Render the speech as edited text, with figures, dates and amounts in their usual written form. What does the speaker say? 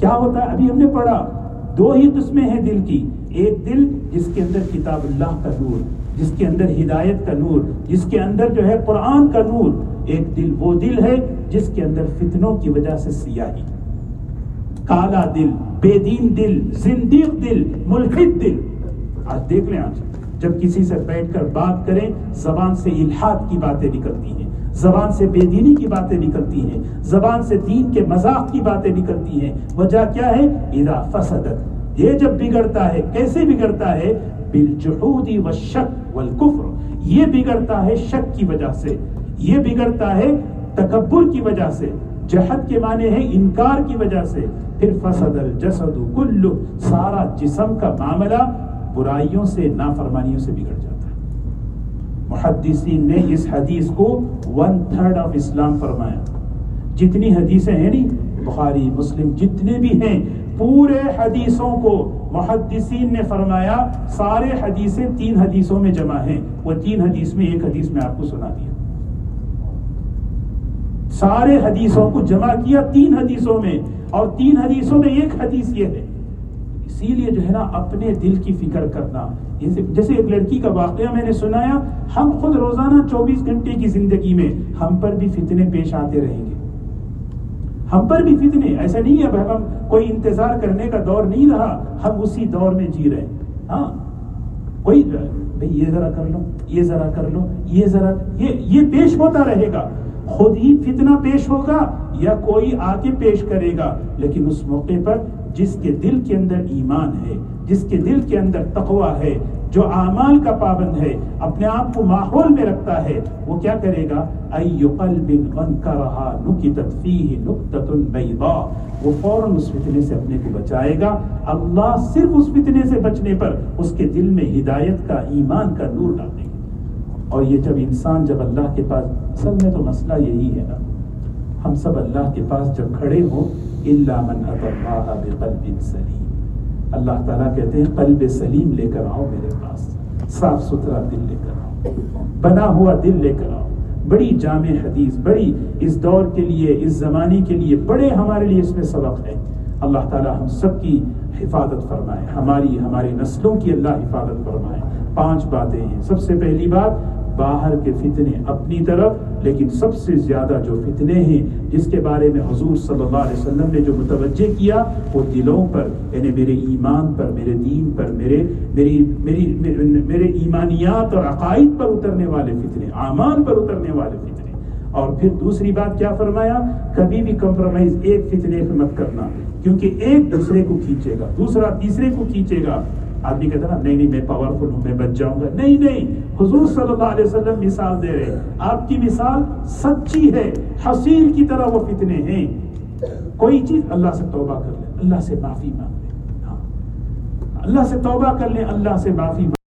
کیا ہوتا ہے؟ ابھی ہم نے پڑھا 2 ہی قسمیں ہیں دل کی. ایک دل جس کے اندر کتاب اللہ کا نور، جس کے اندر ہدایت کا نور، جس کے اندر جو ہے قرآن کا نور. ایک دل وہ دل ہے جس کے اندر فتنوں کی وجہ سے سیاہی، کالا دل، بے دین دل، زندیق دل، ملحد دل. آج دیکھ لیں، آج جب کسی سے بیٹھ کر بات کریں زبان سے الحاد کی باتیں نکلتی ہیں، زبان سے بے دینی کی باتیں نکلتی ہیں، زبان سے دین کے مذاق کی باتیں نکلتی ہیں. وجہ کیا ہے؟ اذا فسدت، یہ جب بگڑتا ہے کیسے بگڑتا ہے؟ بالجحود والشک والکفر. یہ بگڑتا ہے شک کی وجہ سے، یہ بگڑتا ہے تکبر کی وجہ سے. جہد کے معنی ہے انکار کی وجہ سے. پھر فسد الجسد کلہ، سارا جسم کا معاملہ برائیوں سے، نافرمانیوں سے بگڑ جاتا ہے. محدثین نے اس حدیث کو 1/3 آف اسلام فرمایا. جتنی حدیثیں ہیں نہیں، بخاری مسلم جتنے بھی ہیں، پورے حدیثوں کو محدثین نے فرمایا سارے حدیثیں 3 حدیثوں میں جمع ہیں. وہ 3 حدیث میں ایک حدیث میں آپ کو سنا دیا. سارے حدیثوں کو جمع کیا 3 حدیثوں میں، اور 3 حدیثوں میں ایک حدیث یہ ہے. اسی لیے جو ہے نا اپنے دل کی فکر کرنا. جیسے ایک لڑکی کا واقعہ میں نے سنایا، ہم خود روزانہ 24 گھنٹے کی زندگی میں ہم پر بھی فتنے پیش آتے رہیں گے. ہم پر بھی فتنے، ایسا نہیں ہے اب ہم کوئی انتظار کرنے کا دور نہیں رہا، ہم اسی دور میں جی رہے ہیں. ہاں، کوئی بھئی یہ ذرا کر لو، یہ ذرا کر لو، یہ ذرا، یہ پیش ہوتا رہے گا. خود ہی فتنہ پیش ہوگا یا کوئی آ کے پیش کرے گا. لیکن اس موقع پر جس کے دل کے اندر ایمان ہے، جس کے دل کے اندر تقوی ہے، جو اعمال کا پابند ہے، اپنے آپ کو ماحول میں رکھتا ہے، وہ کیا کرے گا؟ ای قلب انکرھا نکتت فیہ نکتۃ بیضاء، وہ فوراً اس فتنے سے اپنے کو بچائے گا. اللہ صرف اس فتنے سے بچنے پر اس کے دل میں ہدایت کا، ایمان کا نور ڈال دیں گے. اور یہ جب انسان جب اللہ کے پاس، اصل میں تو مسئلہ یہی ہے نا، ہم سب اللہ کے پاس جب کھڑے ہوں، الا من اتی اللہ بقلب سلیم، اللہ تعالیٰ کہتے ہیں قلب سلیم لے کر آؤ میرے پاس، صاف ستھرا دل لے کر آؤ، بنا ہوا دل لے کر آؤ. بڑی جامع حدیث، بڑی اس دور کے لیے، اس زمانے کے لیے بڑے ہمارے لیے اس میں سبق ہے. اللہ تعالیٰ ہم سب کی حفاظت فرمائے، ہماری نسلوں کی اللہ حفاظت فرمائے. 5 باتیں ہیں. سب سے پہلی بات، باہر کے فتنے اپنی طرف، لیکن سب سے زیادہ جو فتنے ہیں جس کے بارے میں حضور صلی اللہ علیہ وسلم نے جو متوجہ کیا، وہ دلوں پر، یعنی میرے ایمان پر، میرے دین پر، میرے ایمانیات اور عقائد پر اترنے والے فتنے، اعمال پر اترنے والے فتنے. اور پھر دوسری بات کیا فرمایا؟ کبھی بھی کمپرومائز ایک فتنے پہ مت کرنا، کیونکہ ایک دوسرے کو کھینچے گا، دوسرا تیسرے کو کھینچے گا. آدمی کہتا نا نہیں میں پاورفل ہوں، میں بچ جاؤں گا. نہیں، حضور صلی اللہ علیہ وسلم مثال دے رہے ہیں. آپ کی مثال سچی ہے، حصیر کی طرح وہ فتنے ہیں. کوئی چیز اللہ سے توبہ کر لیں، اللہ سے معافی مانگ لیں. ہاں، اللہ سے توبہ کر لیں، اللہ سے معافی